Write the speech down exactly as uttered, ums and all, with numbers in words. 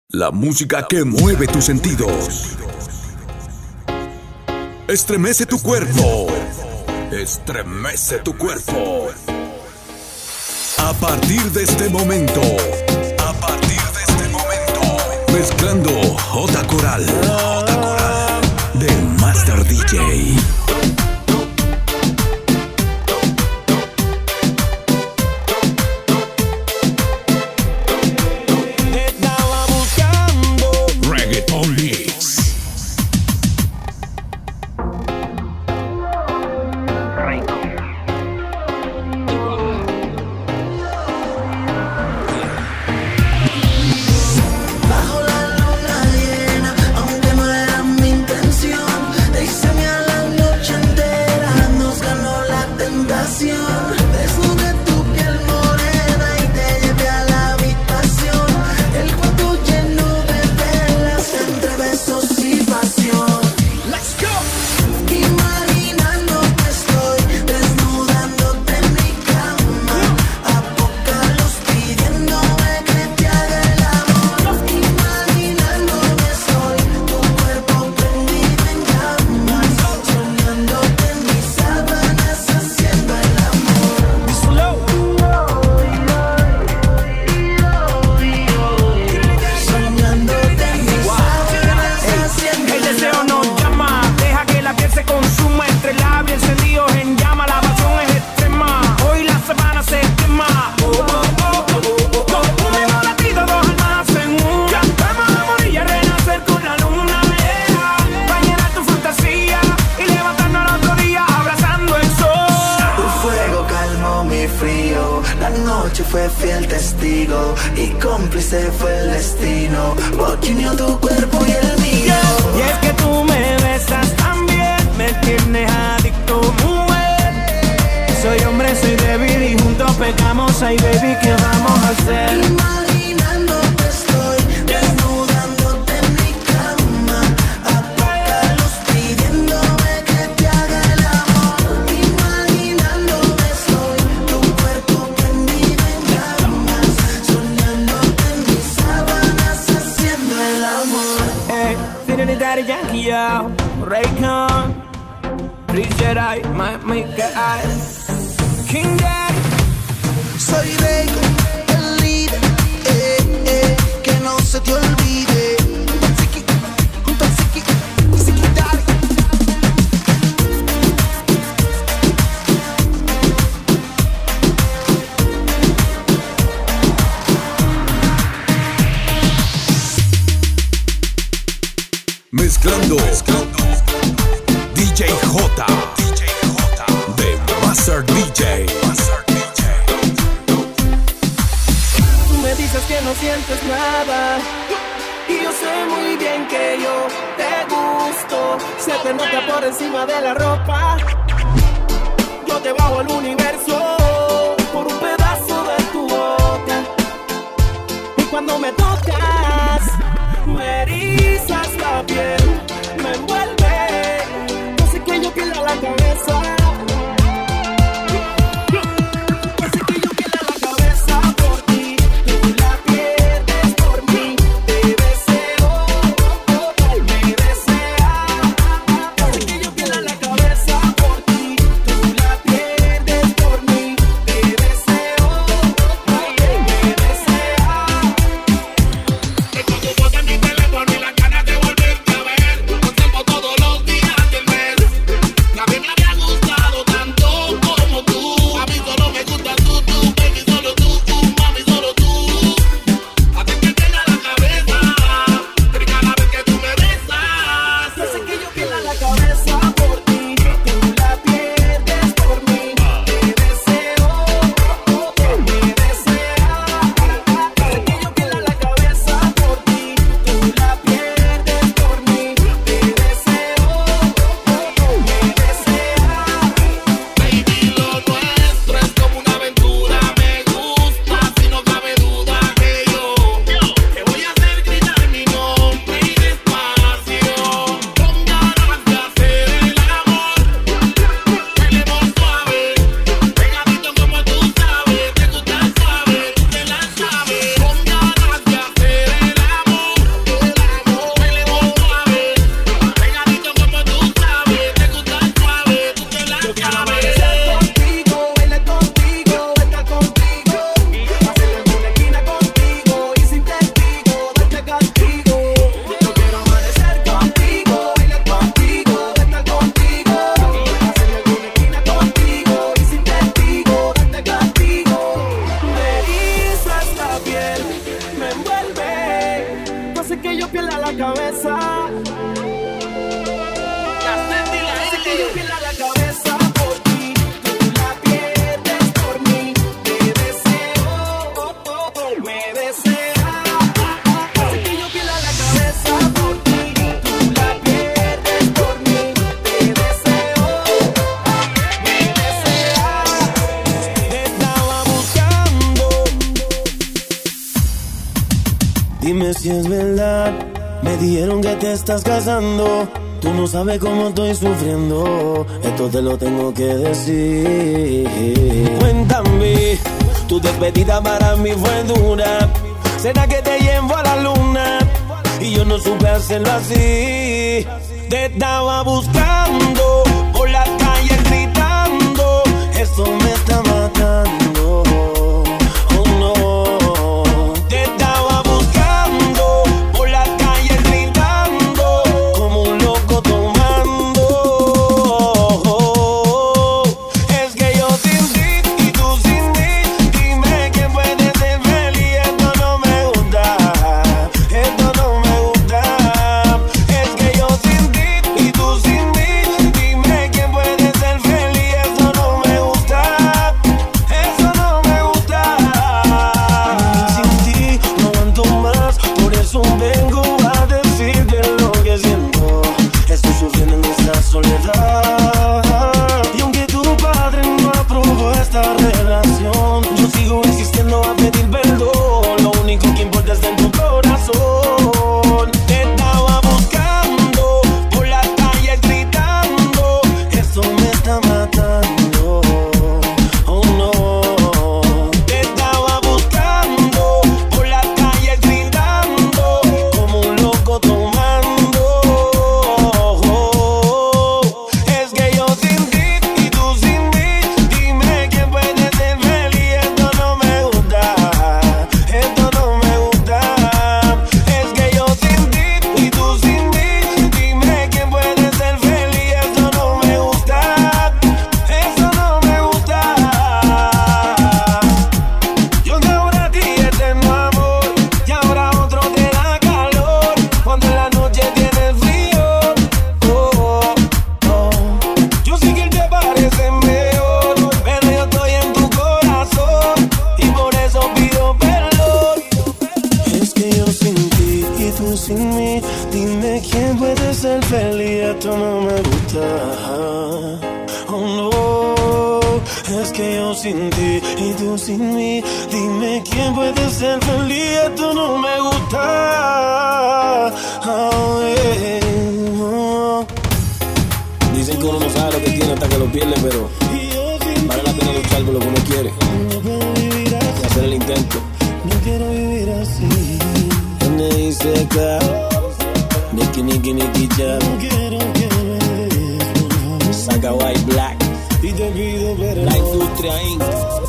La música que mueve tus sentidos. Estremece tu cuerpo. Estremece tu cuerpo. A partir de este momento. A partir de este momento. Mezclando J Coral. J Coral. De Master D J. Fue fiel testigo y cómplice fue el destino, porque unió tu cuerpo y el mío. Y es que tú me besas también, me tienes adicto, mujer. Soy hombre, soy débil y juntos pecamos. Ay, baby, ¿qué vamos a hacer? Imaginándote estoy, desnudándote en mi cama, a tocarlos pidiéndome que te haga el amor. Imaginándote estoy, tu cuerpo prendido en llamas, soñándote en mis sábanas, haciendo el amor. Hey, Trinity Daddy Yankee, yo, Raycon, Chris Jedi, my, my guy, King Daddy. Soy Raycon, el líder, eh, eh, que no se te olvide. Siki, junto al Siki, Siki Daddy. Mezclando, mezclando D J J, D J J de Master D J. Master D J. Tú me dices que no sientes nada y yo sé muy bien que yo te gusto. Se te nota por encima de la ropa. Yo te bajo el universo por un pedazo de tu boca. Y cuando me tocas, me erizas la piel, me envuelve, hace que yo pierda la cabeza. Hace que yo pierda la cabeza por ti, tú la pierdes por mí. Te deseo, me deseas. Hace que yo pierda la cabeza por ti, tú la pierdes por mí. Te deseo, me deseas. que yo pierda la cabeza. Hace que yo pierda la cabeza por ti. Tú la pierdes por mí. Te deseo, oh, oh, oh, me deseas. Hace que yo pierda la cabeza por ti. Tú la pierdes por mí. Te deseo, me deseas. Te estaba buscando. Dime si es verdad. Me dijeron que te estás casando. Tú no sabes cómo estoy sufriendo. Esto te lo tengo que decir. Cuéntame, tu despedida para mí fue dura. ¿Será que te llevo a la luna? Y yo no supe hacerlo así. Te estaba buscando por la calle gritando. Eso me está matando. Oh no. Te estaba buscando por la calle gritando como un loco tomando. Es que yo sin ti y tú sin mí. Dime que puede ser feliz. Esto no me gusta. Esto no me gusta. Es que yo sin ti y tú sin mí. Dime que puede ser feliz. Eso no me gusta. Eso no me gusta. Sin ti no aguanto más. Por eso vengo a decirte lo que siento. Estoy sufriendo en esta soledad. Y aunque tu padre no aprobó esta relación, yo sigo insistiendo a pedir perdón. Lo único que importa es en tu corazón. Te estaba buscando por la calle gritando. Esto me está matando. Oh no. Te estaba buscando por la calle gritando como un loco tomando. Es que yo sin ti y tú sin mí. Dime que puede ser feliz. Esto no me gusta. Esto no me gusta. Es que yo sin ti y tú sin mí. Dime que puede ser feliz. Esto no me gusta. Eso no me gusta. Yo de ahora a ti eterno amor. Y ahora otro te da calor. Cuando en la noche tienes frío. Oh, oh, oh. Yo sé que él te parece mejor, pero yo estoy en tu corazón. Y por eso pido perdón. Es que yo sin ti y tú sin mí. Dime quién puede ser feliz. Esto no me gusta. Oh no. Es que yo sin ti y tú sin mí. Dime quién puede ser feliz. Esto no me gusta. Oh, yeah. Oh. Dicen que uno no sabe lo que tiene hasta que lo pierde, pero vale la pena luchar por lo que uno quiere No puedo vivir y así. hacer el intento. No quiero vivir así. N I C K, Nicky Nicky Nicky Jam, No quiero que me des, por favor. Saga White Black, Y te pido perdón. La Industria Incorporated.